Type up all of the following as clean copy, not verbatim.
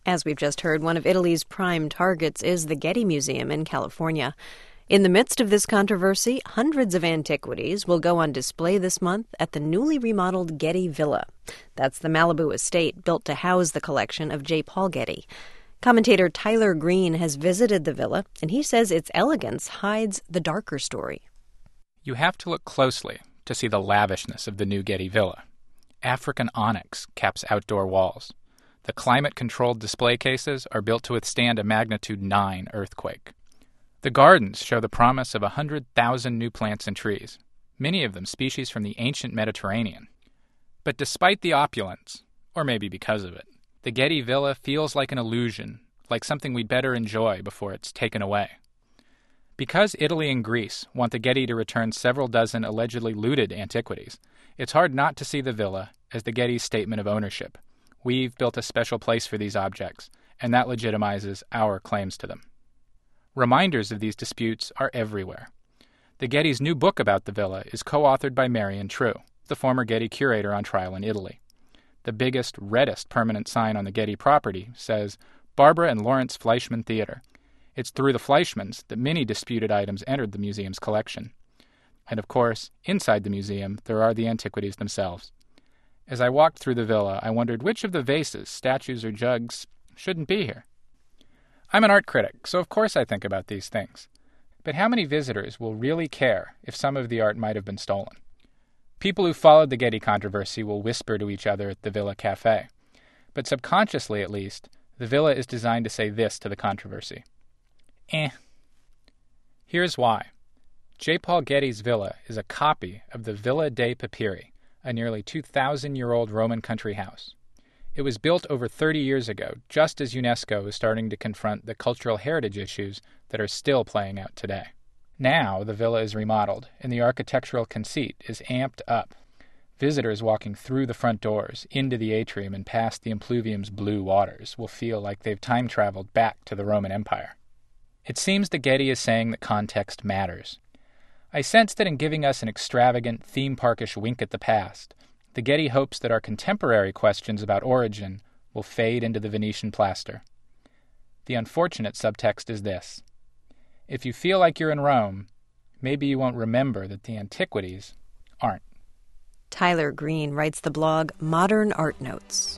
As we've just heard, one of Italy's prime targets is the Getty Museum in California. In the midst of this controversy, hundreds of antiquities will go on display this month at the newly remodeled Getty Villa. That's the Malibu estate built to house the collection of J. Paul Getty. Commentator Tyler Green has visited the villa, and he says its elegance hides the darker story. You have to look closely to see the lavishness of the new Getty Villa. African onyx caps outdoor walls. The climate-controlled display cases are built to withstand a magnitude 9 earthquake. The gardens show the promise of 100,000 new plants and trees, many of them species from the ancient Mediterranean. But despite the opulence, or maybe because of it, the Getty Villa feels like an illusion, like something we'd better enjoy before it's taken away. Because Italy and Greece want the Getty to return several dozen allegedly looted antiquities, it's hard not to see the villa as the Getty's statement of ownership. We've built a special place for these objects, and that legitimizes our claims to them. Reminders of these disputes are everywhere. The Getty's new book about the villa is co-authored by Marion True, the former Getty curator on trial in Italy. The biggest, reddest permanent sign on the Getty property says, Barbara and Lawrence Fleischman Theater. It's through the Fleischmans that many disputed items entered the museum's collection. And of course, inside the museum, there are the antiquities themselves. As I walked through the villa, I wondered which of the vases, statues, or jugs shouldn't be here. I'm an art critic, so of course I think about these things. But how many visitors will really care if some of the art might have been stolen? People who followed the Getty controversy will whisper to each other at the Villa Cafe. But subconsciously, at least, the villa is designed to say this to the controversy. Here's why. J. Paul Getty's villa is a copy of the Villa dei Papiri, a nearly 2,000-year-old Roman country house. It was built over 30 years ago, just as UNESCO is starting to confront the cultural heritage issues that are still playing out today. Now, the villa is remodeled, and the architectural conceit is amped up. Visitors walking through the front doors, into the atrium, and past the impluvium's blue waters will feel like they've time-traveled back to the Roman Empire. It seems that Getty is saying that context matters. I sense that in giving us an extravagant, theme parkish wink at the past, the Getty hopes that our contemporary questions about origin will fade into the Venetian plaster. The unfortunate subtext is this. If you feel like you're in Rome, maybe you won't remember that the antiquities aren't. Tyler Green writes the blog Modern Art Notes.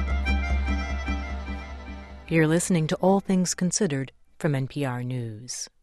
You're listening to All Things Considered from NPR News.